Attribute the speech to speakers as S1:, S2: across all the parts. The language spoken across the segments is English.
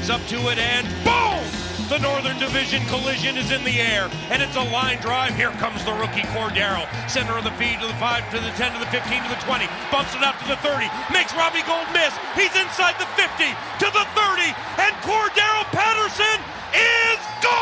S1: walks up to it, and boom! The Northern Division collision is in the air, and it's a line drive. Here comes the rookie Cordero. Center of the feed to the 5, to the 10, to the 15, to the 20. Bumps it out to the 30. Makes Robbie Gould miss. He's inside the 50, to the 30, and Cordero Patterson is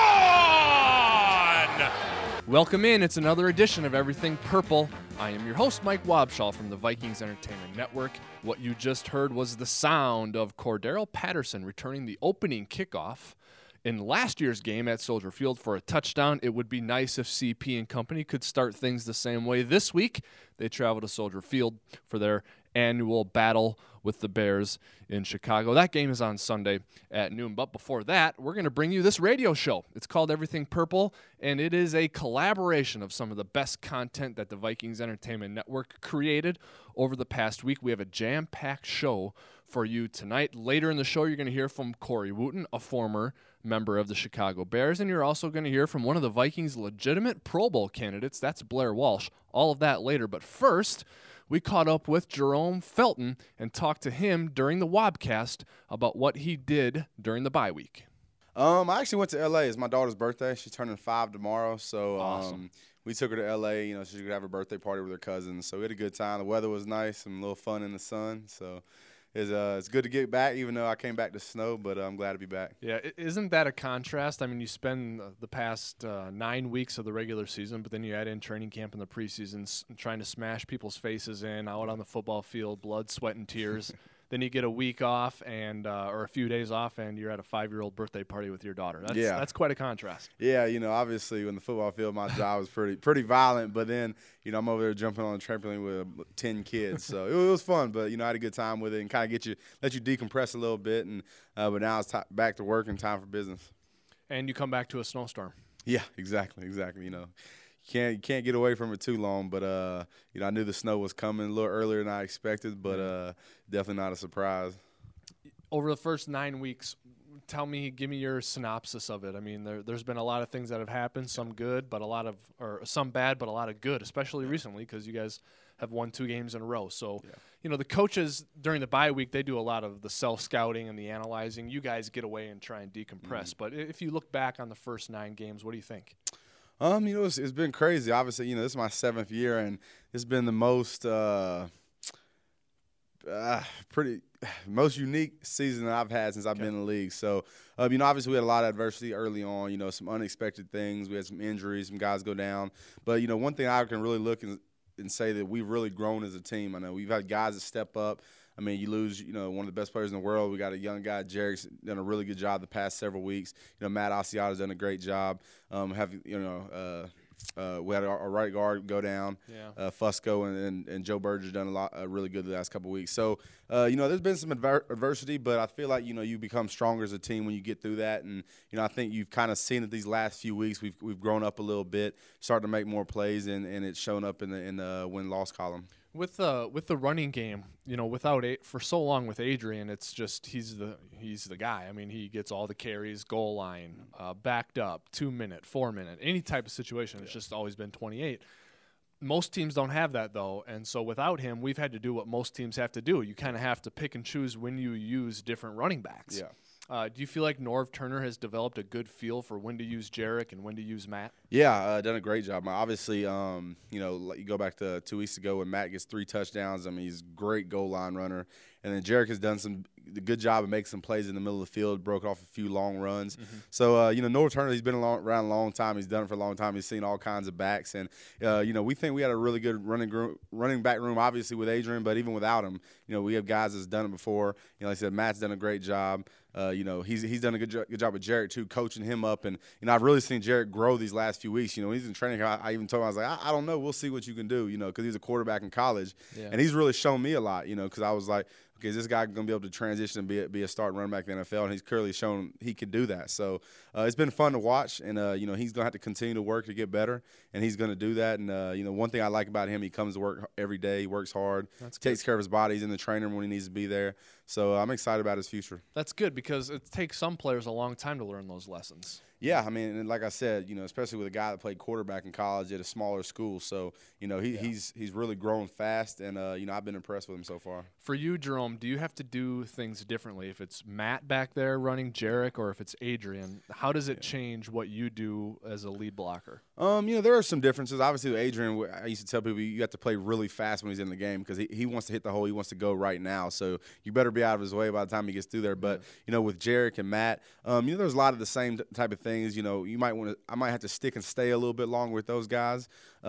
S1: gone!
S2: Welcome in. It's another edition of Everything Purple. I am your host, Mike Wobschall from the Vikings Entertainment Network. What you just heard was the sound of Cordero Patterson returning the opening kickoff in last year's game at Soldier Field for a touchdown. It would be nice if CP and company could start things the same way this week. They travel to Soldier Field for their annual battle with the Bears in Chicago. That game is on Sunday at noon. But before that, we're going to bring you this radio show. It's called Everything Purple, and it is a collaboration of some of the best content that the Vikings Entertainment Network created over the past week. We have a jam-packed show for you tonight. Later in the show, you're going to hear from Corey Wooten, a former member of the Chicago Bears, and you're also going to hear from one of the Vikings' legitimate Pro Bowl candidates. That's Blair Walsh. All of that later. But first, we caught up with Jerome Felton and talked to him during the Wobcast about what he did during the bye week.
S3: I actually went to L.A. It's my daughter's birthday. She's turning 5 tomorrow, so
S2: Awesome.
S3: We took her to L.A. You know, she could have her birthday party with her cousins. So we had a good time. The weather was nice, some little fun in the sun. So it's good to get back, even though I came back to snow, but I'm glad to be back.
S2: Yeah, isn't that a contrast? I mean, you spend the past 9 weeks of the regular season, but then you add in training camp in the preseason, trying to smash people's faces in, out on the football field, blood, sweat, and tears. Then you get a week off and or a few days off, and you're at a 5-year-old birthday party with your daughter. That's quite a contrast.
S3: Yeah, you know, obviously when the football field, my job was pretty violent, but then, you know, I'm over there jumping on a trampoline with 10 kids, so it was fun. But you know, I had a good time with it and kind of let you decompress a little bit. And but now it's back to work and time for business.
S2: And you come back to a snowstorm.
S3: Yeah, exactly. You know. You can't get away from it too long, but you know, I knew the snow was coming a little earlier than I expected, but definitely not a surprise.
S2: Over the first 9 weeks, give me your synopsis of it. I mean, there's been a lot of things that have happened, some good, but some bad, but a lot of good, especially recently because you guys have won 2 games in a row. So, you know, the coaches during the bye week, they do a lot of the self-scouting and the analyzing. You guys get away and try and decompress. But if you look back on the first 9 games, what do you think?
S3: You know, it's been crazy. Obviously, you know, this is my 7th year, and it's been the most most unique season that I've had since I've been in the league. So, you know, obviously we had a lot of adversity early on. You know, some unexpected things. We had some injuries, some guys go down. But you know, one thing I can really look and say that we've really grown as a team. I know we've had guys that step up. I mean, you lose, you know, one of the best players in the world. We got a young guy, Jarek's done a really good job the past several weeks. You know, Matt Asiato's done a great job. We had our right guard go down. Fusco and Joe Berger's done really good the last couple of weeks. So, you know, there's been some adversity, but I feel like, you know, you become stronger as a team when you get through that. And, you know, I think you've kind of seen it these last few weeks. We've grown up a little bit, starting to make more plays, and it's shown up in the win-loss column.
S2: With the running game, you know, for so long with Adrian, it's just he's the guy. I mean, he gets all the carries, goal line, backed up, 2-minute, 4-minute, any type of situation. It's just always been 28. Most teams don't have that, though, and so without him, we've had to do what most teams have to do. You kind of have to pick and choose when you use different running backs.
S3: Yeah.
S2: Do you feel like Norv Turner has developed a good feel for when to use Jarek and when to use Matt?
S3: Yeah, done a great job. Obviously, you know, you go back to 2 weeks ago when Matt gets 3 touchdowns. I mean, he's a great goal line runner. And then Jarek has done a good job of making some plays in the middle of the field, broke off a few long runs. So, you know, Norv Turner, he's been around a long time. He's done it for a long time. He's seen all kinds of backs. And, you know, we think we had a really good running back room, obviously, with Adrian, but even without him, you know, we have guys that's done it before. You know, like I said, Matt's done a great job. You know, he's done a good job with Jarek, too, coaching him up. And, you know, I've really seen Jarek grow these last few weeks. You know, he's in training. I even told him, I was like, I don't know. We'll see what you can do, you know, because he's a quarterback in college. Yeah. And he's really shown me a lot, you know, because I was like, okay, is this guy going to be able to transition and be a starting running back in the NFL? And he's clearly shown he can do that. So it's been fun to watch. And, you know, he's going to have to continue to work to get better, and he's going to do that. And, you know, one thing I like about him, he comes to work every day. He works hard. Takes care of his body. He's in the training room when he needs to be there. So I'm excited about his future.
S2: That's good because it takes some players a long time to learn those lessons.
S3: Yeah, I mean, and like I said, especially with a guy that played quarterback in college at a smaller school, so he's really grown fast, and I've been impressed with him so far.
S2: For you, Jerome, do you have to do things differently if it's Matt back there running Jarek or if it's Adrian? How does it change what you do as a lead blocker?
S3: There are some differences. Obviously, with Adrian, I used to tell people you have to play really fast when he's in the game because he wants to hit the hole. He wants to go right now. So you better be out of his way by the time he gets through there. But, with Jarek and Matt, there's a lot of the same type of things. I might have to stick and stay a little bit longer with those guys.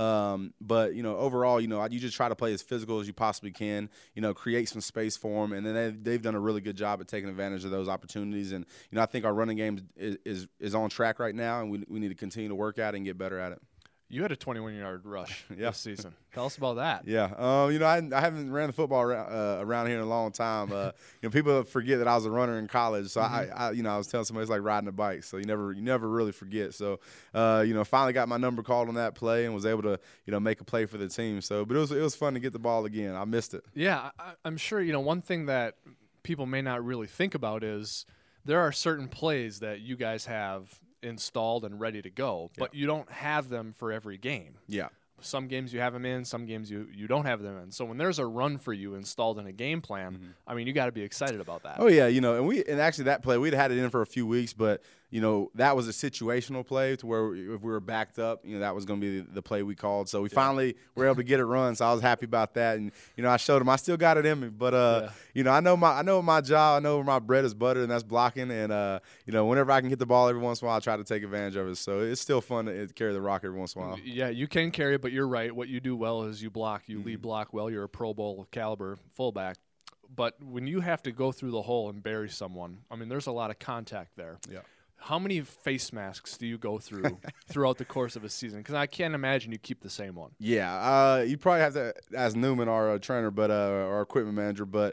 S3: But overall, you just try to play as physical as you possibly can, create some space for them. And then they've done a really good job at taking advantage of those opportunities. And, I think our running game is on track right now, and we need to continue to work at it and get better at it.
S2: You had a 21-yard rush this season. Tell us about that.
S3: Yeah. I haven't ran the football around here in a long time. People forget that I was a runner in college. So I was telling somebody it's like riding a bike. So you never really forget. So, finally got my number called on that play and was able to, make a play for the team. So, but it was fun to get the ball again. I missed it.
S2: Yeah, I'm sure. One thing that people may not really think about is there are certain plays that you guys have installed and ready to go, but you don't have them for every game.
S3: Yeah.
S2: Some games you have them in, some games you don't have them in. So when there's a run for you installed in a game plan, I mean, you got to be excited about that.
S3: Oh yeah, and actually that play we'd had it in for a few weeks, but that was a situational play to where if we were backed up, that was going to be the play we called. So we finally were able to get it run. So I was happy about that, and I showed him I still got it in me. But I know my job, I know where my bread is buttered, and that's blocking. And whenever I can get the ball every once in a while, I try to take advantage of it. So it's still fun to carry the rock every once in a while.
S2: Yeah, you can carry it, but you're right. What you do well is you block. You lead block well. You're a Pro Bowl caliber fullback. But when you have to go through the hole and bury someone, I mean, there's a lot of contact there.
S3: Yeah.
S2: How many face masks do you go through throughout the course of a season? Because I can't imagine you keep the same one.
S3: Yeah, you probably have to ask Newman, our trainer, but our equipment manager. But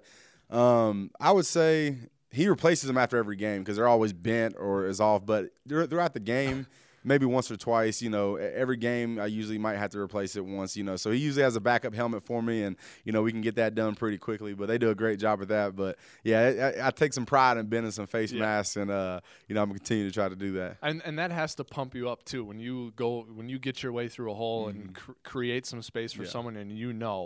S3: I would say he replaces them after every game because they're always bent or is off. But throughout the game, maybe once or twice, every game I usually might have to replace it once, so he usually has a backup helmet for me, and, we can get that done pretty quickly, but they do a great job with that. But, yeah, I take some pride in bending some face masks, and, I'm going to continue to try to do that.
S2: And that has to pump you up, too, when you get your way through a hole and create some space for someone and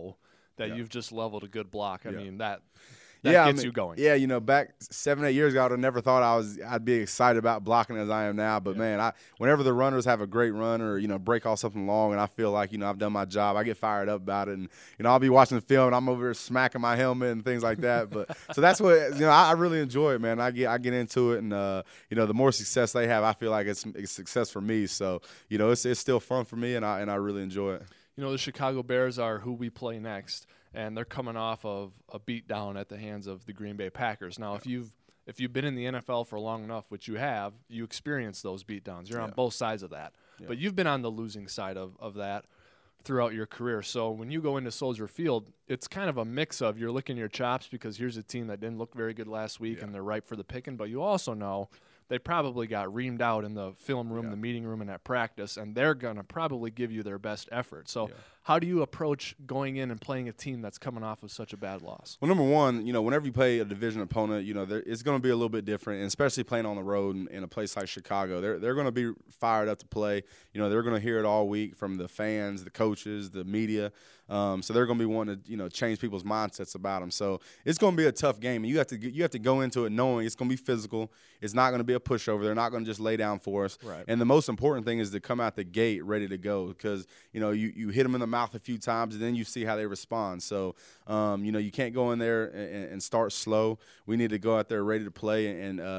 S2: that you've just leveled a good block. I mean, that gets you going.
S3: Yeah, back 7-8 years ago, I would have never thought I'd be excited about blocking as I am now. But, man, whenever the runners have a great run or, break off something long and I feel like, I've done my job, I get fired up about it. And, I'll be watching the film and I'm over here smacking my helmet and things like that. But so that's what, I really enjoy it, man. I get into it. And, the more success they have, I feel like it's success for me. So, it's still fun for me and I really enjoy it.
S2: The Chicago Bears are who we play next. And they're coming off of a beatdown at the hands of the Green Bay Packers. Now, if you've been in the NFL for long enough, which you have, you experience those beatdowns. You're on both sides of that. Yeah. But you've been on the losing side of that throughout your career. So when you go into Soldier Field, it's kind of a mix of you're licking your chops because here's a team that didn't look very good last week and they're ripe for the picking. But you also know they probably got reamed out in the film room, the meeting room, and at practice, and they're going to probably give you their best effort. So how do you approach going in and playing a team that's coming off of such a bad loss?
S3: Well, number one, whenever you play a division opponent, it's going to be a little bit different, and especially playing on the road in a place like Chicago. They're going to be fired up to play. They're going to hear it all week from the fans, the coaches, the media. So they're going to be wanting to, change people's mindsets about them. So it's going to be a tough game. And you have to go into it knowing it's going to be physical. It's not going to be a pushover. They're not going to just lay down for us.
S2: Right.
S3: And the most important thing is to come out the gate ready to go because, you hit them in the mouth a few times and then you see how they respond. So, you can't go in there and start slow. We need to go out there ready to play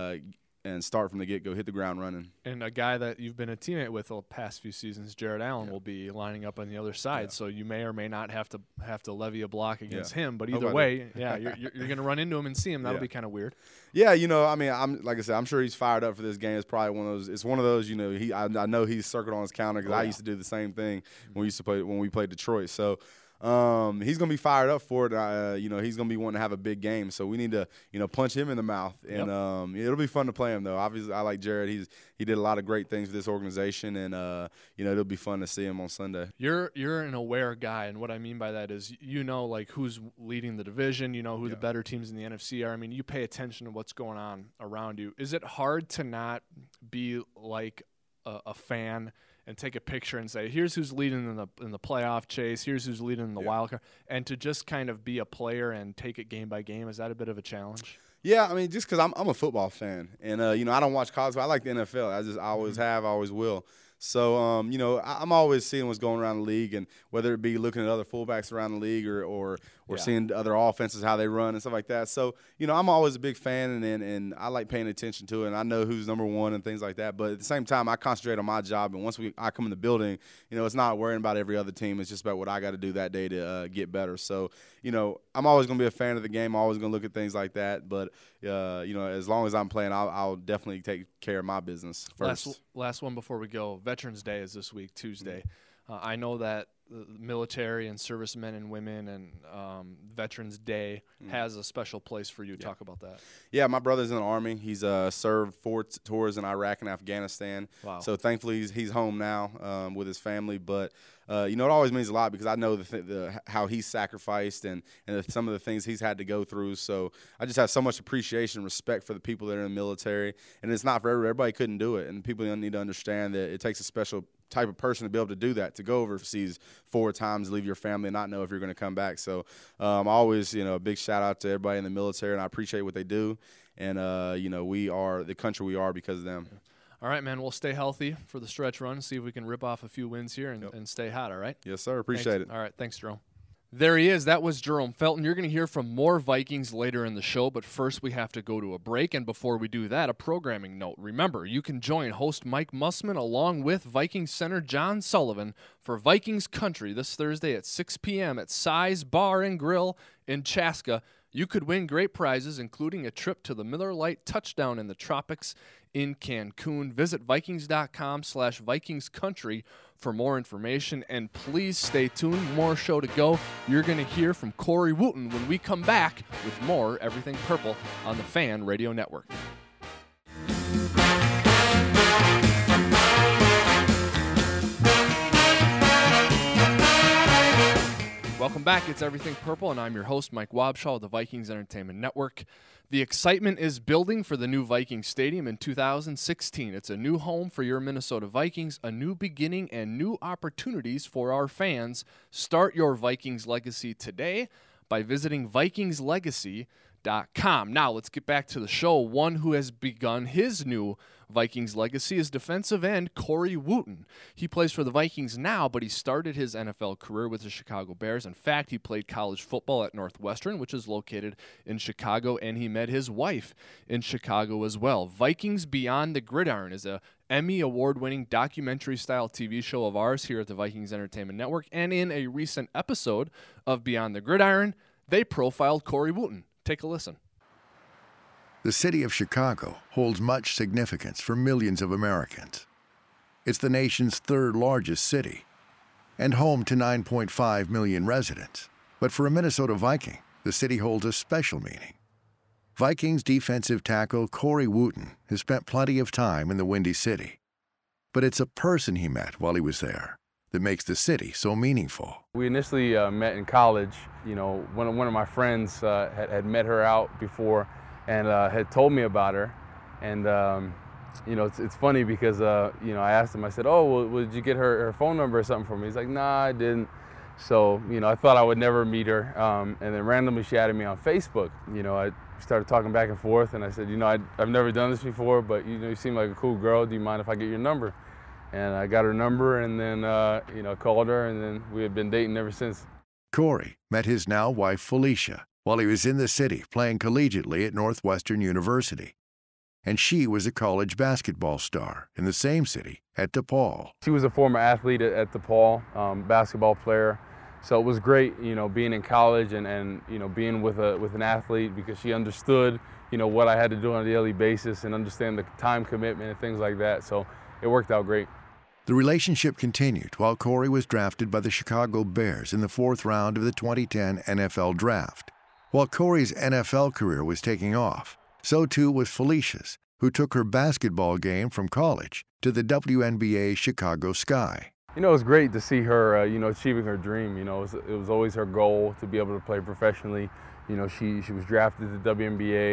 S3: and start from the get-go, hit the ground running.
S2: And a guy that you've been a teammate with the past few seasons, Jared Allen, will be lining up on the other side. So you may or may not have to levy a block against him. But either way, you're going to run into him and see him. That'll be kind of weird.
S3: Yeah, like I said, I'm sure he's fired up for this game. It's probably one of those. It's one of those. I know he's circled on his counter because I used to do the same thing when we played Detroit. So. He's going to be fired up for it. He's going to be wanting to have a big game. So we need to, punch him in the mouth. And it'll be fun to play him, though. Obviously, I like Jared. He did a lot of great things for this organization. And, it'll be fun to see him on Sunday.
S2: You're an aware guy. And what I mean by that is, who's leading the division, who the better teams in the NFC are. I mean, you pay attention to what's going on around you. Is it hard to not be like a fan and take a picture and say, here's who's leading in the playoff chase, here's who's leading in the wild card, and to just kind of be a player and take it game by game? Is that a bit of a challenge?
S3: Yeah, I mean, just because I'm a football fan, and I don't watch college, but I like the NFL. I always have, I always will. So, I'm always seeing what's going around the league, and whether it be looking at other fullbacks around the league or seeing other offenses, how they run and stuff like that. So, I'm always a big fan, and I like paying attention to it, and I know who's number one and things like that. But at the same time, I concentrate on my job, and once I come in the building, it's not worrying about every other team. It's just about what I got to do that day to get better. So, I'm always going to be a fan of the game. I'm always going to look at things like that. But, as long as I'm playing, I'll definitely take care of my business first.
S2: Last one before we go. Veterans Day is this week, Tuesday. I know that the military and servicemen and women and Veterans Day has a special place for you. Talk about that.
S3: Yeah, my brother's in the Army. He's served 4 tours in Iraq and Afghanistan. Wow. So thankfully he's home now with his family. But it always means a lot because I know how he's sacrificed and some of the things he's had to go through. So I just have so much appreciation and respect for the people that are in the military. And it's not for everybody couldn't do it. And people need to understand that it takes a special type of person to be able to do that, to go overseas 4 times, leave your family, and not know if you're going to come back. So I always, a big shout out to everybody in the military, and I appreciate what they do. And, we are the country we are because of them.
S2: All right, man, we'll stay healthy for the stretch run, see if we can rip off a few wins here and stay hot, all right?
S3: Yes, sir. Appreciate it.
S2: All right, thanks, Jerome. There he is. That was Jerome Felton. You're going to hear from more Vikings later in the show, but first we have to go to a break. And before we do that, a programming note. Remember, you can join host Mike Mussman along with Vikings center John Sullivan for Vikings Country this Thursday at 6 p.m. at Size Bar and Grill in Chaska. You could win great prizes, including a trip to the Miller Lite Touchdown in the Tropics in Cancun. Visit Vikings.com/VikingsCountry for more information, and please stay tuned. More show to go. You're going to hear from Corey Wooten when we come back with more Everything Purple on the Fan Radio Network. Welcome back. It's Everything Purple, and I'm your host, Mike Wabshaw of the Vikings Entertainment Network. The excitement is building for the new Vikings Stadium in 2016. It's a new home for your Minnesota Vikings, a new beginning, and new opportunities for our fans. Start your Vikings legacy today by visiting VikingsLegacy.com. Now, let's get back to the show. One who has begun his new Vikings legacy is defensive end Corey Wooten. He plays for the Vikings now, but he started his NFL career with the Chicago Bears. In fact, he played college football at Northwestern, which is located in Chicago, and he met his wife in Chicago as well. Vikings Beyond the Gridiron is a Emmy award-winning documentary-style TV show of ours here at the Vikings Entertainment Network, and in a recent episode of Beyond the Gridiron, they profiled Corey Wooten. Take a listen.
S4: The city of Chicago holds much significance for millions of Americans. It's the nation's 3rd largest city and home to 9.5 million residents. But for a Minnesota Viking, the city holds a special meaning. Vikings defensive tackle Corey Wooten has spent plenty of time in the Windy City. But it's a person he met while he was there that makes the city so meaningful.
S5: We initially met in college. One of my friends had met her out before and had told me about her. And, it's funny because, I asked him, I said, oh, well, did you get her phone number or something for me? He's like, nah, I didn't. So, I thought I would never meet her. And then randomly she added me on Facebook. I started talking back and forth, and I said, I've never done this before, but, you seem like a cool girl. Do you mind if I get your number? And I got her number and then, called her, and then we had been dating ever since.
S4: Corey met his now wife, Felicia, while he was in the city playing collegiately at Northwestern University. And she was a college basketball star in the same city at DePaul.
S5: She was a former athlete at DePaul, basketball player. So it was great, being in college and being with an athlete because she understood, what I had to do on a daily basis and understand the time commitment and things like that. So it worked out great.
S4: The relationship continued while Corey was drafted by the Chicago Bears in the 4th round of the 2010 NFL Draft. While Corey's NFL career was taking off, so too was Felicia's, who took her basketball game from college to the WNBA Chicago Sky.
S5: It was great to see her, achieving her dream. It was always her goal to be able to play professionally. She was drafted to the WNBA.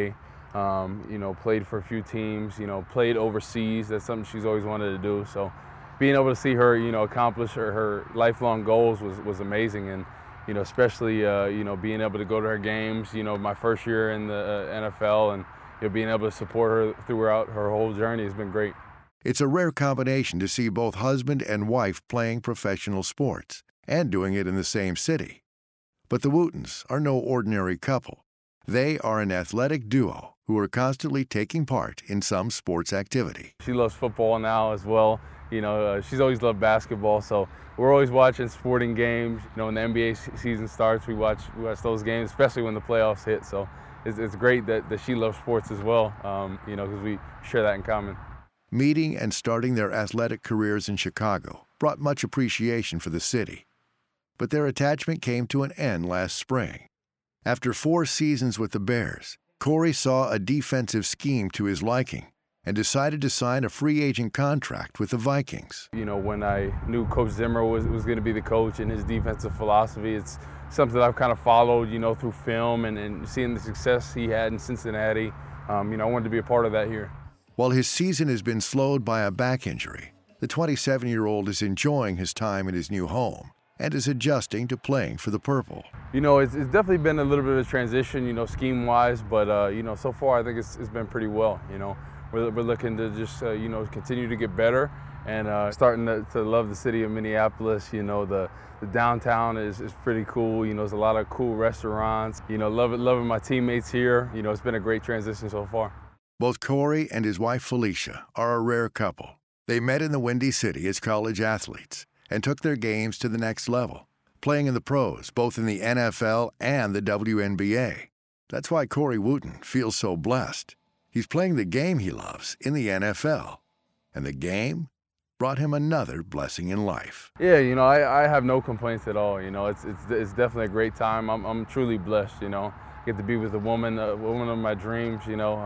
S5: Played for a few teams, played overseas. That's something she's always wanted to do. So being able to see her, accomplish her lifelong goals was amazing. And, especially, being able to go to her games, my first year in the NFL, and being able to support her throughout her whole journey has been great.
S4: It's a rare combination to see both husband and wife playing professional sports and doing it in the same city. But the Wootens are no ordinary couple. They are an athletic duo who are constantly taking part in some sports activity.
S5: She loves football now as well. She's always loved basketball, so we're always watching sporting games. When the NBA season starts, we watch those games, especially when the playoffs hit. So it's great that she loves sports as well, because we share that in common.
S4: Meeting and starting their athletic careers in Chicago brought much appreciation for the city. But their attachment came to an end last spring. After 4 seasons with the Bears, Corey saw a defensive scheme to his liking and decided to sign a free agent contract with the Vikings.
S5: When I knew Coach Zimmer was going to be the coach and his defensive philosophy, it's something that I've kind of followed, through film and seeing the success he had in Cincinnati. I wanted to be a part of that here.
S4: While his season has been slowed by a back injury, the 27-year-old is enjoying his time in his new home and is adjusting to playing for the Purple.
S5: It's definitely been a little bit of a transition, scheme-wise, but, so far I think it's been pretty well, We're looking to just, continue to get better and starting to love the city of Minneapolis. The downtown is pretty cool. There's a lot of cool restaurants. Loving my teammates here. It's been a great transition so far.
S4: Both Corey and his wife Felicia are a rare couple. They met in the Windy City as college athletes and took their games to the next level, playing in the pros, both in the NFL and the WNBA. That's why Corey Wooten feels so blessed. He's playing the game he loves in the NFL, and the game brought him another blessing in life.
S5: Yeah, I have no complaints at all. It's definitely a great time. I'm truly blessed. Get to be with a woman of my dreams.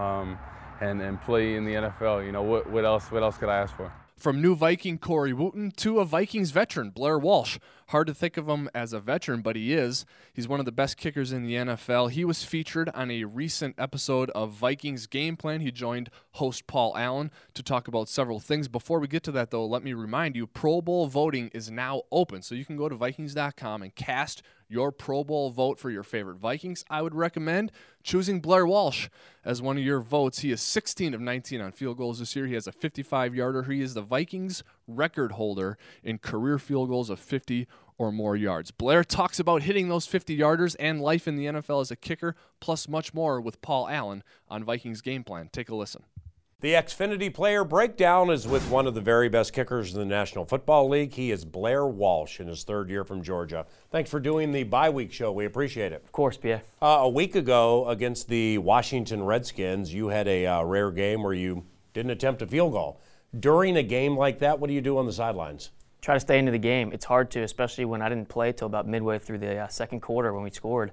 S5: And play in the NFL. What else could I ask for?
S2: From new Viking Corey Wooten to a Vikings veteran, Blair Walsh. Hard to think of him as a veteran, but he is. He's one of the best kickers in the NFL. He was featured on a recent episode of Vikings Game Plan. He joined host Paul Allen to talk about several things. Before we get to that, though, let me remind you, Pro Bowl voting is now open, so you can go to Vikings.com and cast your Pro Bowl vote for your favorite Vikings. I would recommend choosing Blair Walsh as one of your votes. He is 16 of 19 on field goals this year. He has a 55-yarder. He is the Vikings record holder in career field goals of 50 or more yards. Blair talks about hitting those 50-yarders and life in the NFL as a kicker, plus much more with Paul Allen on Vikings Game Plan. Take a listen.
S1: The Xfinity Player Breakdown is with one of the very best kickers in the National Football League. He is Blair Walsh in his 3rd year from Georgia. Thanks for doing the bye-week show. We appreciate it.
S6: Of course, Pierre.
S1: A week ago against the Washington Redskins, you had a rare game where you didn't attempt a field goal. During a game like that, what do you do on the sidelines?
S6: Try to stay into the game. It's hard to, especially when I didn't play till about midway through the second quarter when we scored.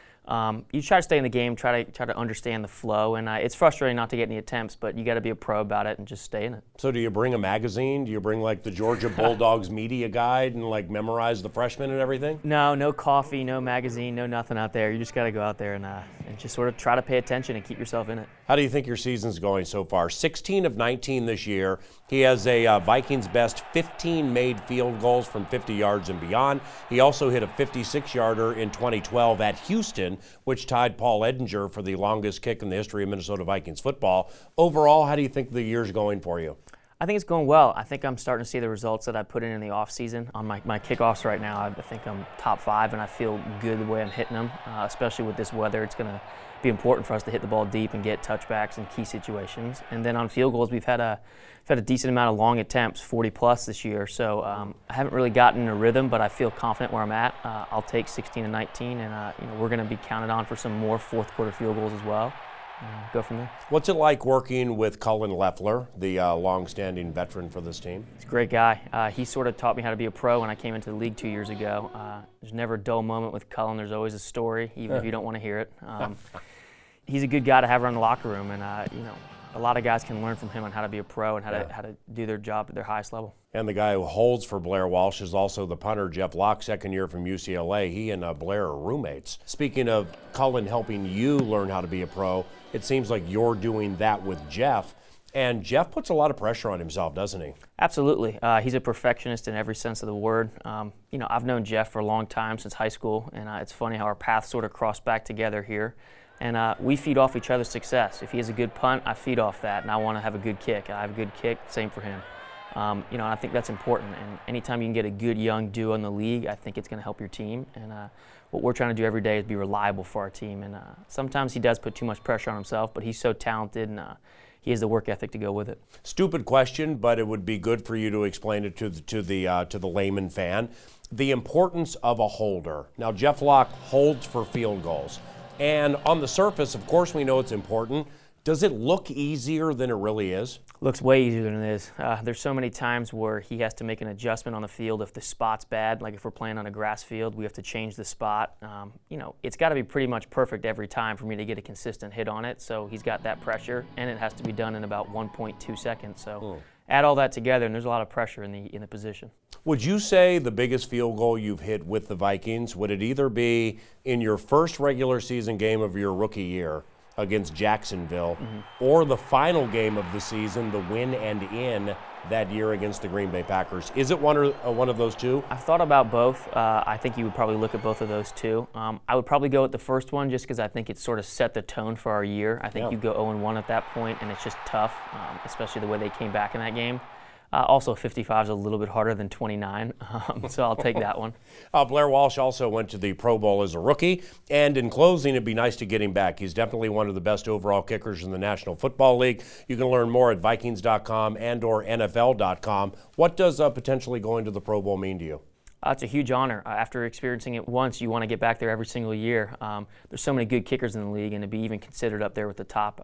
S6: You try to stay in the game, try to understand the flow, and it's frustrating not to get any attempts, but you got to be a pro about it and just stay in it.
S1: So do you bring a magazine? Do you bring like the Georgia Bulldogs media guide and like memorize the freshmen and everything?
S6: No coffee, no magazine, no nothing out there. You just got to go out there and just sort of try to pay attention and keep yourself in it.
S1: How do you think your season's going so far? 16 of 19 this year. He has a Vikings best 15 made field goals from 50 yards and beyond. He also hit a 56-yarder in 2012 at Houston, which tied Paul Edinger for the longest kick in the history of Minnesota Vikings football. Overall, how do you think the year's going for you?
S6: I think it's going well. I think I'm starting to see the results that I put in the offseason on my kickoffs right now. I think I'm top 5, and I feel good the way I'm hitting them, especially with this weather. It's going to be important for us to hit the ball deep and get touchbacks in key situations. And then on field goals, we've had a decent amount of long attempts, 40-plus this year. So I haven't really gotten a rhythm, but I feel confident where I'm at. I'll take 16 and 19, and we're going to be counted on for some more fourth-quarter field goals as well. Go from there.
S1: What's it like working with Cullen Loeffler, the long-standing veteran for this team?
S6: He's a great guy. He sort of taught me how to be a pro when I came into the league 2 years ago. There's never a dull moment with Cullen. There's always a story, even if you don't want to hear it. He's a good guy to have around the locker room, and a lot of guys can learn from him on how to be a pro and how to do their job at their highest level.
S7: And the guy who holds for Blair Walsh is also the punter, Jeff Locke, second year from UCLA. He and Blair are roommates. Speaking of Cullen helping you learn how to be a pro, it seems like you're doing that with Jeff. And Jeff puts a lot of pressure on himself, doesn't he?
S6: Absolutely. He's a perfectionist in every sense of the word. I've known Jeff for a long time, since high school, and it's funny how our paths sort of cross back together here. And we feed off each other's success. If he has a good punt, I feed off that, and I want to have a good kick. I have a good kick, same for him. And I think that's important. And anytime you can get a good young duo in the league, I think it's going to help your team. And what we're trying to do every day is be reliable for our team. And sometimes he does put too much pressure on himself, but he's so talented, and he has the work ethic to go with it.
S7: Stupid question, but it would be good for you to explain it to the layman fan. The importance of a holder. Now, Jeff Locke holds for field goals. And on the surface, of course, we know it's important. Does it look easier than it really is?
S6: Looks way easier than it is. There's so many times where he has to make an adjustment on the field if the spot's bad. Like if we're playing on a grass field, we have to change the spot. It's got to be pretty much perfect every time for me to get a consistent hit on it. So he's got that pressure, and it has to be done in about 1.2 seconds. So add all that together, and there's a lot of pressure in the position.
S7: Would you say the biggest field goal you've hit with the Vikings, would it either be in your first regular season game of your rookie year against Jacksonville, or the final game of the season, the win and in that year against the Green Bay Packers? Is it one of those two?
S6: I've thought about both. I think you would probably look at both of those two. I would probably go with the first one just because I think it sort of set the tone for our year. I think you go 0-1 at that point, and it's just tough, especially the way they came back in that game. Also, 55 is a little bit harder than 29, so I'll take that one.
S7: Blair Walsh also went to the Pro Bowl as a rookie, and in closing, it'd be nice to get him back. He's definitely one of the best overall kickers in the National Football League. You can learn more at Vikings.com and or NFL.com. What does potentially going to the Pro Bowl mean to you?
S6: It's a huge honor. After experiencing it once, you want to get back there every single year. There's so many good kickers in the league, and to be even considered up there with the top,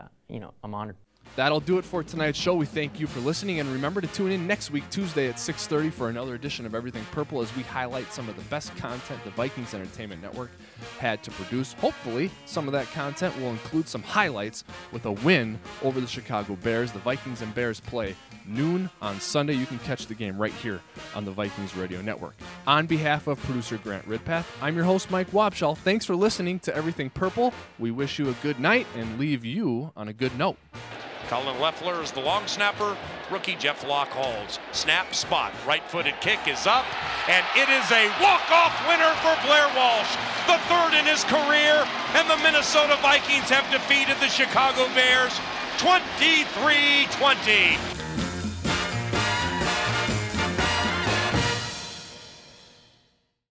S6: I'm honored.
S2: That'll do it for tonight's show. We thank you for listening, and remember to tune in next week, Tuesday at 6:30 for another edition of Everything Purple as we highlight some of the best content the Vikings Entertainment Network had to produce. Hopefully, some of that content will include some highlights with a win over the Chicago Bears. The Vikings and Bears play noon on Sunday. You can catch the game right here on the Vikings Radio Network. On behalf of producer Grant Ridpath, I'm your host, Mike Wobschall. Thanks for listening to Everything Purple. We wish you a good night and leave you on a good note.
S1: Colin Leffler is the long snapper. Rookie Jeff Locke holds. Snap, spot. Right-footed kick is up, and it is a walk-off winner for Blair Walsh. The third in his career, and the Minnesota Vikings have defeated the Chicago Bears 23-20.